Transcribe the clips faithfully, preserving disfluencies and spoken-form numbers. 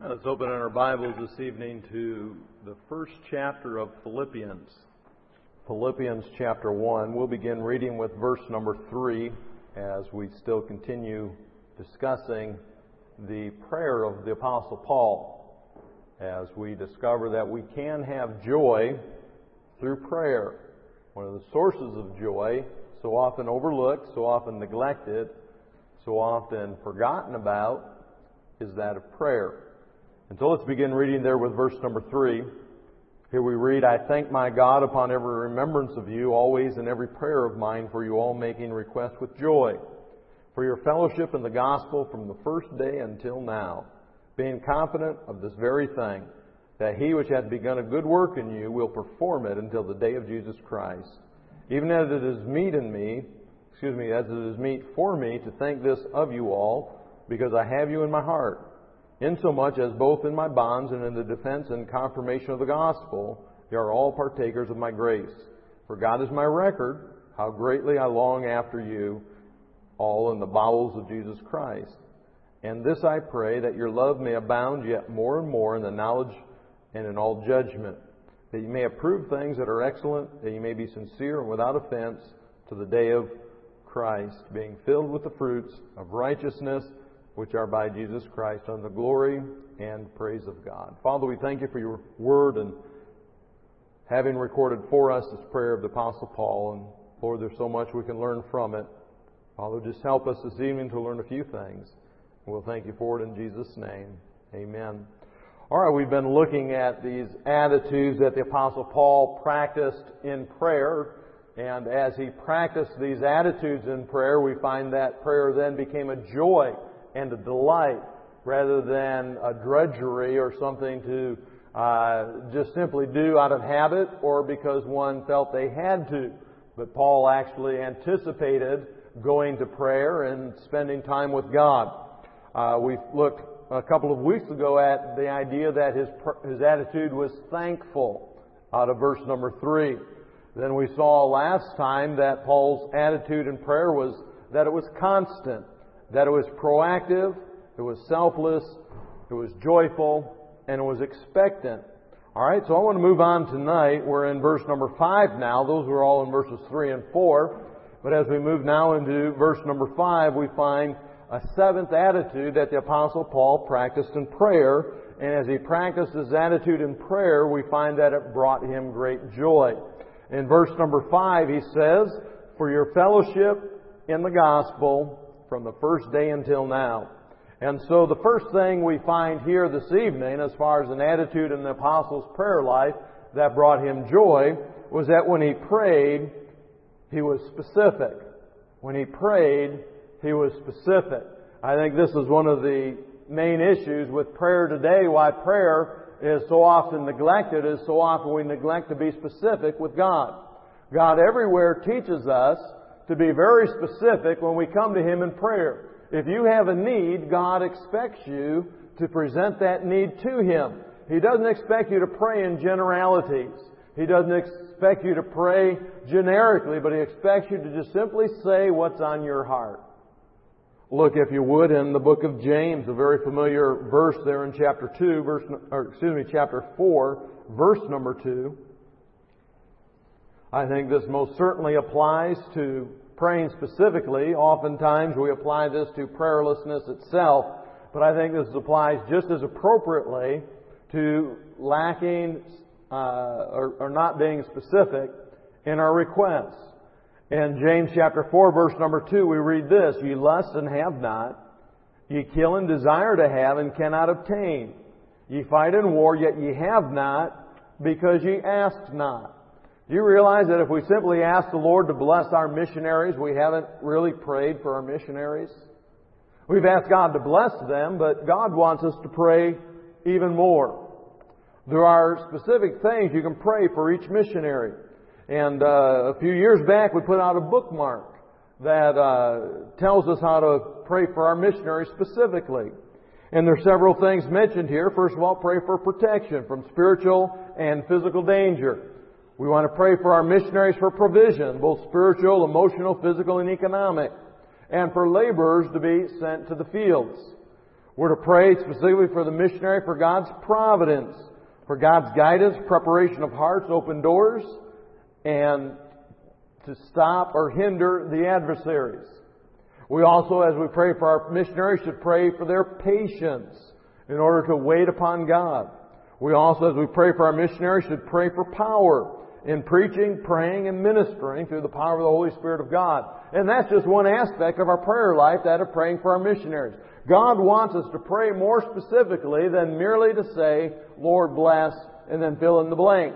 Let's open our Bibles this evening to the first chapter of Philippians. Philippians chapter one. We'll begin reading with verse number three as we still continue discussing the prayer of the Apostle Paul, as we discover that we can have joy through prayer. One of the sources of joy, so often overlooked, so often neglected, so often forgotten about, is that of prayer. And so let's begin reading there with verse number three. Here we read, I thank my God upon every remembrance of you, always in every prayer of mine, for you all making request with joy, for your fellowship in the gospel from the first day until now, being confident of this very thing, that he which hath begun a good work in you will perform it until the day of Jesus Christ. Even as it is meet in me, excuse me, as it is meet for me to think this of you all, because I have you in my heart, insomuch as both in my bonds and in the defense and confirmation of the gospel, you are all partakers of my grace. For God is my record, how greatly I long after you, all in the bowels of Jesus Christ. And this I pray, that your love may abound yet more and more in the knowledge and in all judgment, that you may approve things that are excellent, that you may be sincere and without offense to the day of Christ, being filled with the fruits of righteousness, which are by Jesus Christ, unto the glory and praise of God. Father, we thank you for your word and having recorded for us this prayer of the Apostle Paul. And Lord, there's so much we can learn from it. Father, just help us this evening to learn a few things. And we'll thank you for it in Jesus' name. Amen. All right, we've been looking at these attitudes that the Apostle Paul practiced in prayer. And as he practiced these attitudes in prayer, we find that prayer then became a joy and a delight rather than a drudgery or something to uh, just simply do out of habit or because one felt they had to. But Paul actually anticipated going to prayer and spending time with God. Uh, we looked a couple of weeks ago at the idea that his his attitude was thankful out of verse number three. Then we saw last time that Paul's attitude in prayer was that it was constant, that it was proactive, it was selfless, it was joyful, and it was expectant. All right, so I want to move on tonight. We're in verse number five now. Those were all in verses three and four. But as we move now into verse number five, we find a seventh attitude that the Apostle Paul practiced in prayer. And as he practiced his attitude in prayer, we find that it brought him great joy. In verse number five, he says, for your fellowship in the gospel from the first day until now. And so the first thing we find here this evening, as far as an attitude in the Apostle's prayer life that brought him joy, was that when he prayed, he was specific. When he prayed, he was specific. I think this is one of the main issues with prayer today, why prayer is so often neglected, is so often we neglect to be specific with God. God everywhere teaches us to be very specific when we come to Him in prayer. If you have a need, God expects you to present that need to Him. He doesn't expect you to pray in generalities. He doesn't expect you to pray generically, but He expects you to just simply say what's on your heart. Look, if you would, in the book of James, a very familiar verse there in chapter two, verse, or excuse me, chapter four, verse number two. I think this most certainly applies to praying specifically. Oftentimes we apply this to prayerlessness itself, but I think this applies just as appropriately to lacking uh, or, or not being specific in our requests. In James chapter four, verse number two, we read this, ye lust and have not, ye kill and desire to have and cannot obtain. Ye fight in war, yet ye have not, because ye ask not. Do you realize that if we simply ask the Lord to bless our missionaries, we haven't really prayed for our missionaries? We've asked God to bless them, but God wants us to pray even more. There are specific things you can pray for each missionary. And uh, a few years back, we put out a bookmark that uh, tells us how to pray for our missionaries specifically. And there are several things mentioned here. First of all, pray for protection from spiritual and physical danger. We want to pray for our missionaries for provision, both spiritual, emotional, physical, and economic, and for laborers to be sent to the fields. We're to pray specifically for the missionary, for God's providence, for God's guidance, preparation of hearts, open doors, and to stop or hinder the adversaries. We also, as we pray for our missionaries, should pray for their patience in order to wait upon God. We also, as we pray for our missionaries, should pray for power in preaching, praying, and ministering through the power of the Holy Spirit of God. And that's just one aspect of our prayer life, that of praying for our missionaries. God wants us to pray more specifically than merely to say, Lord bless, and then fill in the blank.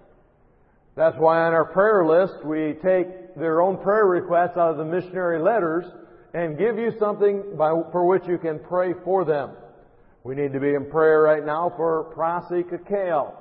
That's why on our prayer list we take their own prayer requests out of the missionary letters and give you something by, for which you can pray for them. We need to be in prayer right now for Prasi Kakale.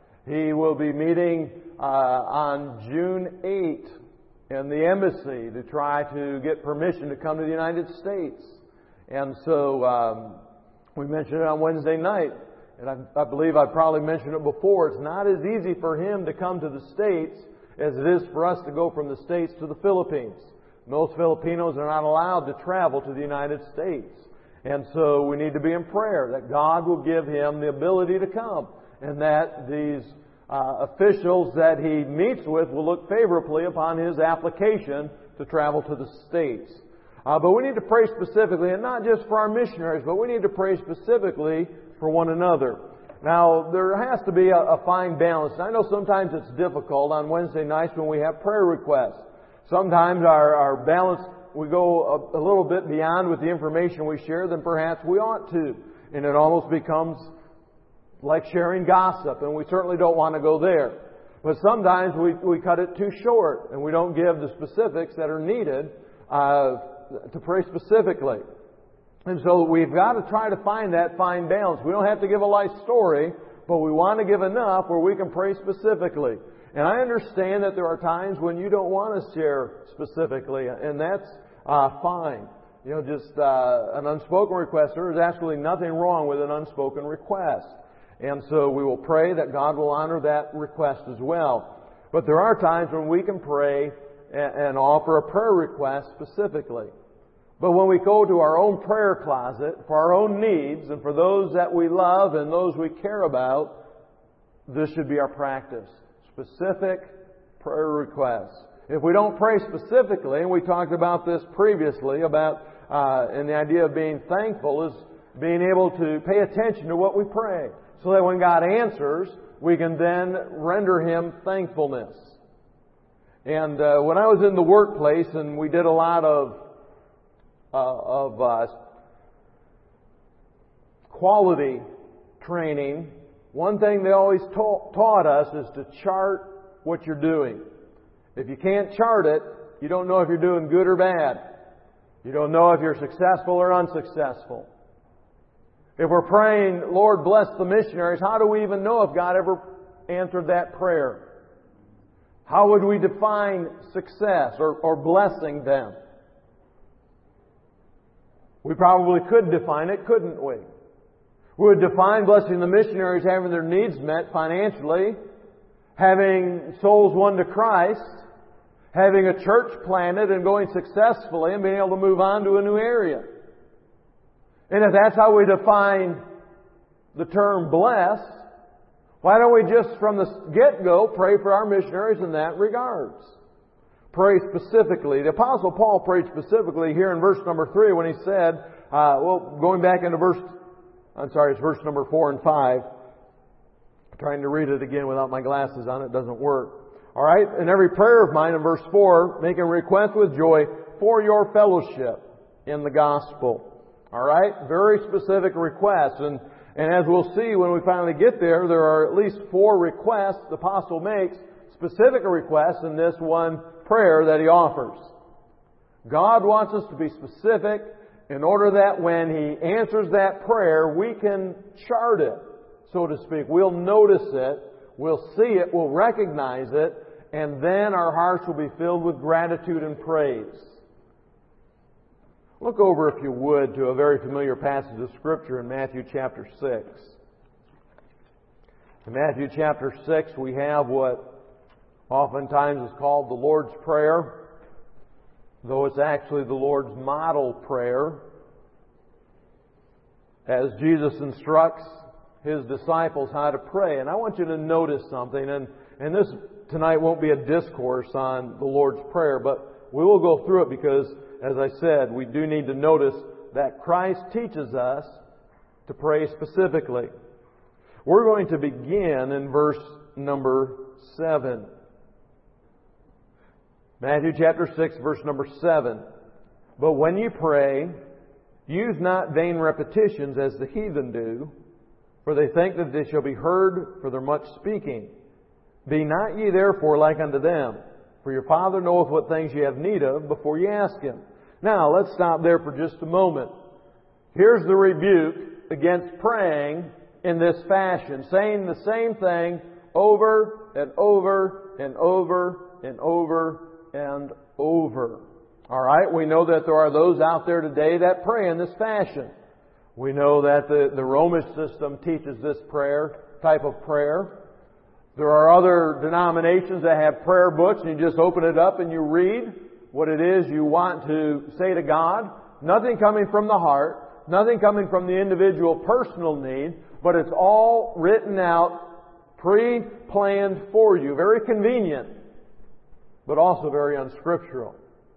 He will be meeting uh, on June eighth in the embassy to try to get permission to come to the United States. And so um, we mentioned it on Wednesday night, and I, I believe I probably mentioned it before. It's not as easy for him to come to the States as it is for us to go from the States to the Philippines. Most Filipinos are not allowed to travel to the United States. And so we need to be in prayer that God will give him the ability to come, and that these uh, officials that he meets with will look favorably upon his application to travel to the States. Uh, but we need to pray specifically, and not just for our missionaries, but we need to pray specifically for one another. Now, there has to be a, a fine balance. I know sometimes it's difficult on Wednesday nights when we have prayer requests. Sometimes our, our balance, we go a, a little bit beyond with the information we share than perhaps we ought to. And it almost becomes like sharing gossip, and we certainly don't want to go there. But sometimes we, we cut it too short, and we don't give the specifics that are needed uh, to pray specifically. And so we've got to try to find that fine balance. We don't have to give a life story, but we want to give enough where we can pray specifically. And I understand that there are times when you don't want to share specifically, and that's uh, fine. You know, just uh, an unspoken request. There is absolutely nothing wrong with an unspoken request. And so we will pray that God will honor that request as well. But there are times when we can pray and, and offer a prayer request specifically. But when we go to our own prayer closet for our own needs and for those that we love and those we care about, this should be our practice. Specific prayer requests. If we don't pray specifically, and we talked about this previously, about uh, and the idea of being thankful is being able to pay attention to what we pray, so that when God answers, we can then render Him thankfulness. And uh, when I was in the workplace, and we did a lot of uh, of uh, quality training, one thing they always ta- taught us is to chart what you're doing. If you can't chart it, you don't know if you're doing good or bad. You don't know if you're successful or unsuccessful. If we're praying, Lord bless the missionaries, how do we even know if God ever answered that prayer? How would we define success or, or blessing them? We probably could define it, couldn't we? We would define blessing the missionaries having their needs met financially, having souls won to Christ, having a church planted and going successfully and being able to move on to a new area. And if that's how we define the term bless, why don't we just from the get-go pray for our missionaries in that regards? Pray specifically. The Apostle Paul prayed specifically here in verse number three when he said, uh, well, going back into verse, I'm sorry, it's verse number four and five. I'm trying to read it again without my glasses on, it doesn't work. All right, in every prayer of mine in verse four, making request with joy for your fellowship in the gospel. All right, very specific requests. And, and as we'll see when we finally get there, there are at least four requests the apostle makes, specific requests in this one prayer that he offers. God wants us to be specific in order that when He answers that prayer, we can chart it, so to speak. We'll notice it, we'll see it, we'll recognize it, and then our hearts will be filled with gratitude and praise. Look over, if you would, to a very familiar passage of Scripture in Matthew chapter six. In Matthew chapter six, we have what oftentimes is called the Lord's Prayer, though it's actually the Lord's model prayer. as Jesus instructs His disciples how to pray. And I want you to notice something, and, and this tonight won't be a discourse on the Lord's Prayer, but we will go through it because, as I said, we do need to notice that Christ teaches us to pray specifically. We're going to begin in verse number seven. Matthew chapter six, verse number seven. But when you pray, use not vain repetitions as the heathen do, for they think that they shall be heard for their much speaking. Be not ye therefore like unto them, for your Father knoweth what things ye have need of before ye ask Him. Now, let's stop there for just a moment. Here's the rebuke against praying in this fashion, saying the same thing over and over and over and over and over. All right, we know that there are those out there today that pray in this fashion. We know that the, the Romish system teaches this prayer, type of prayer. There are other denominations that have prayer books, and you just open it up and you read what it is you want to say to God. Nothing coming from the heart, nothing coming from the individual personal need, but it's all written out, pre-planned for you. Very convenient, but also very unscriptural.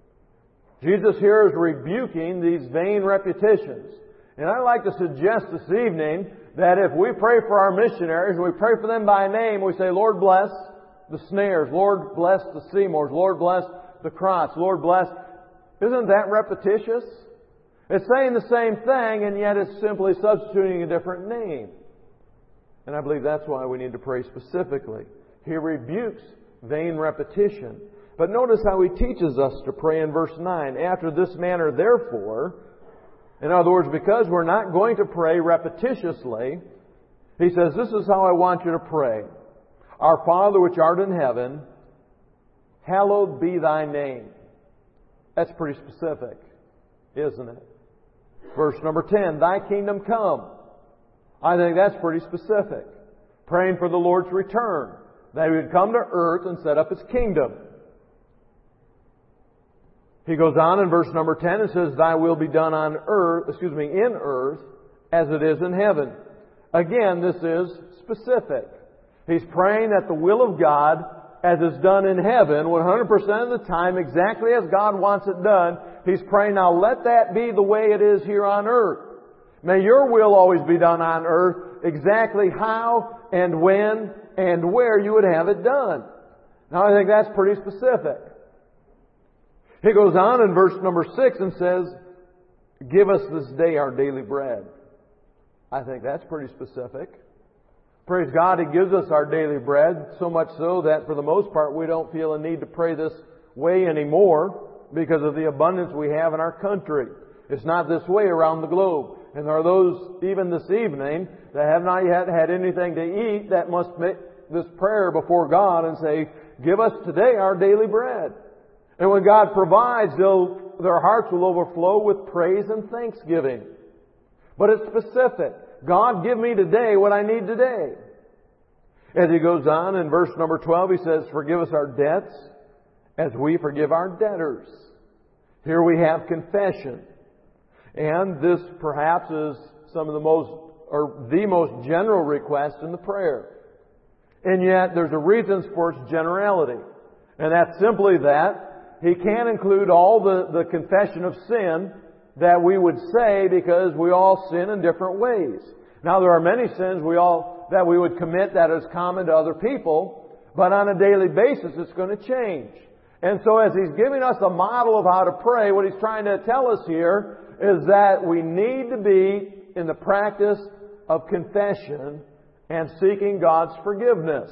Jesus here is rebuking these vain repetitions. And I'd like to suggest this evening that if we pray for our missionaries, we pray for them by name, we say, Lord bless the Snares, Lord bless the Seymours, Lord bless the Crotts, Lord bless. Isn't that repetitious? It's saying the same thing, and yet it's simply substituting a different name. And I believe that's why we need to pray specifically. He rebukes vain repetition. But notice how He teaches us to pray in verse nine. After this manner, therefore, in other words, because we're not going to pray repetitiously, He says, this is how I want you to pray. Our Father which art in heaven, hallowed be Thy name. That's pretty specific, isn't it? Verse number ten, Thy kingdom come. I think that's pretty specific. Praying for the Lord's return, that He would come to earth and set up His kingdom. He goes on in verse number ten and says, Thy will be done on earth, excuse me, in earth as it is in heaven. Again, this is specific. He's praying that the will of God, as is done in heaven, one hundred percent of the time, exactly as God wants it done, He's praying, now let that be the way it is here on earth. May your will always be done on earth exactly how and when and where you would have it done. Now, I think that's pretty specific. He goes on in verse number six and says, Give us this day our daily bread. I think that's pretty specific. Praise God, He gives us our daily bread, so much so that for the most part we don't feel a need to pray this way anymore because of the abundance we have in our country. It's not this way around the globe. And there are those, even this evening, that have not yet had anything to eat that must make this prayer before God and say, Give us today our daily bread. And when God provides, they'll, their hearts will overflow with praise and thanksgiving. But it's specific. God, give me today what I need today. As He goes on in verse number twelve, He says, Forgive us our debts as we forgive our debtors. Here we have confession. And this perhaps is some of the most, or the most general request in the prayer. And yet there's a reason for its generality. And that's simply that He can't include all the, the confession of sin that we would say because we all sin in different ways. Now there are many sins we all that we would commit that is common to other people, but on a daily basis it's going to change. And so as He's giving us a model of how to pray, what He's trying to tell us here is that we need to be in the practice of confession and seeking God's forgiveness.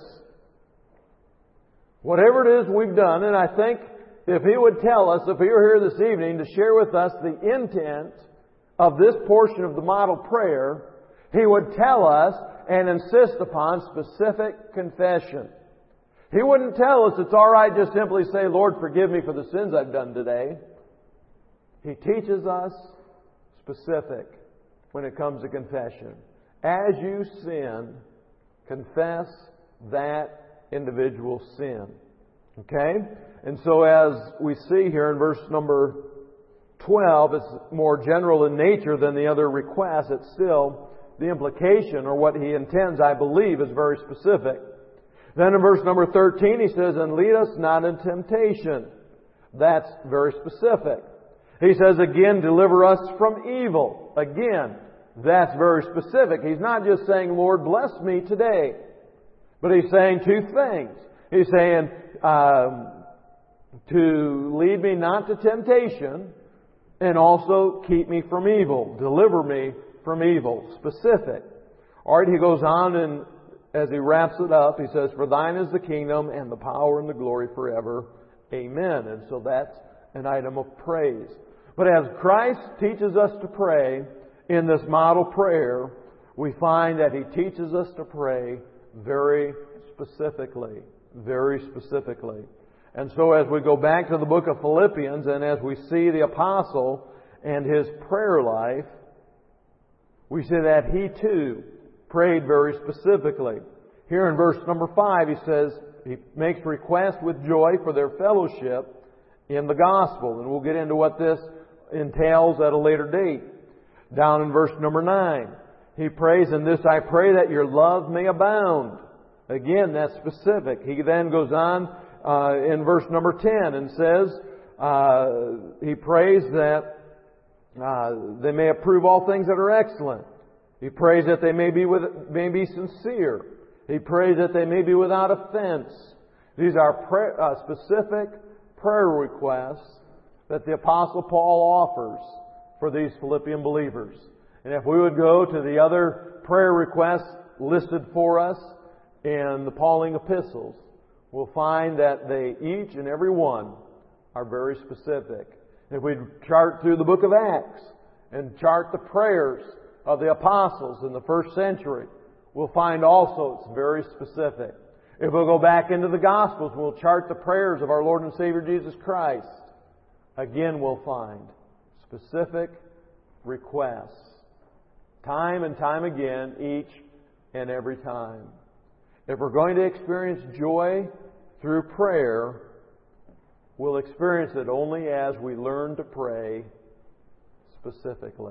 Whatever it is we've done, and I think if He would tell us, if He were here this evening to share with us the intent of this portion of the model prayer, He would tell us and insist upon specific confession. He wouldn't tell us it's all right just simply say, Lord, forgive me for the sins I've done today. He teaches us specific when it comes to confession. As you sin, confess that individual sin. Okay? And so as we see here in verse number twelve is more general in nature than the other requests. It's still the implication, or what he intends, I believe, is very specific. Then in verse number thirteen, he says, and lead us not in temptation. That's very specific. He says again, deliver us from evil. Again, that's very specific. He's not just saying, Lord, bless me today. But he's saying two things. He's saying, um, to lead me not to temptation, and also keep me from evil. Deliver me from evil. Specific. Alright, he goes on, and as he wraps it up, he says, for thine is the kingdom and the power and the glory forever. Amen. And so that's an item of praise. But as Christ teaches us to pray in this model prayer, we find that He teaches us to pray very specifically. Very specifically. And so as we go back to the book of Philippians, and as we see the apostle and his prayer life, we see that he too prayed very specifically. Here in verse number five, he says, he makes request with joy for their fellowship in the gospel. And we'll get into what this entails at a later date. Down in verse number nine, he prays, in this I pray that your love may abound. Again, that's specific. He then goes on uh, in verse number ten and says, uh, he prays that uh, they may approve all things that are excellent. He prays that they may be with, may be sincere. He prays that they may be without offense. These are prayer, uh, specific prayer requests that the Apostle Paul offers for these Philippian believers. And if we would go to the other prayer requests listed for us in the Pauline epistles, we'll find that they, each and every one, are very specific. If we chart through the book of Acts and chart the prayers of the apostles in the first century, we'll find also it's very specific. If we'll go back into the Gospels, we'll chart the prayers of our Lord and Savior Jesus Christ. Again, we'll find specific requests. Time and time again, each and every time. If we're going to experience joy through prayer, we'll experience it only as we learn to pray specifically.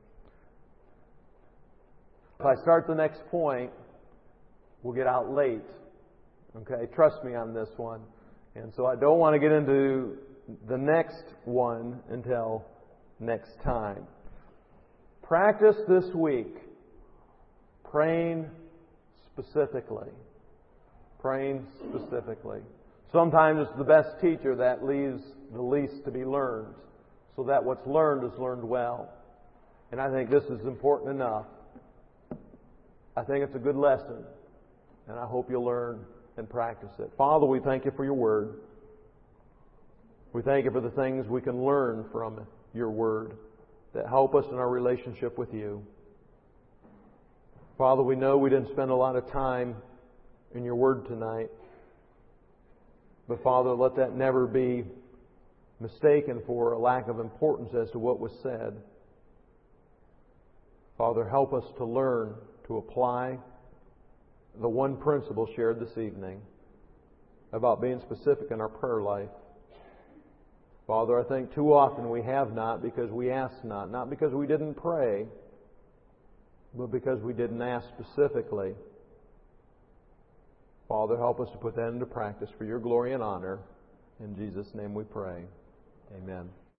If I start the next point, we'll get out late. Okay, trust me on this one. And so I don't want to get into the next one until next time. Practice this week praying specifically. Praying specifically. Sometimes it's the best teacher that leaves the least to be learned, so that what's learned is learned well. And I think this is important enough. I think it's a good lesson, and I hope you'll learn and practice it. Father, we thank you for your word. We thank you for the things we can learn from your word that help us in our relationship with you. Father, we know we didn't spend a lot of time in your word tonight. But Father, let that never be mistaken for a lack of importance as to what was said. Father, help us to learn to apply the one principle shared this evening about being specific in our prayer life. Father, I think too often we have not because we asked not. Not because we didn't pray, but because we didn't ask specifically. Father, help us to put that into practice for your glory and honor. In Jesus' name we pray. Amen.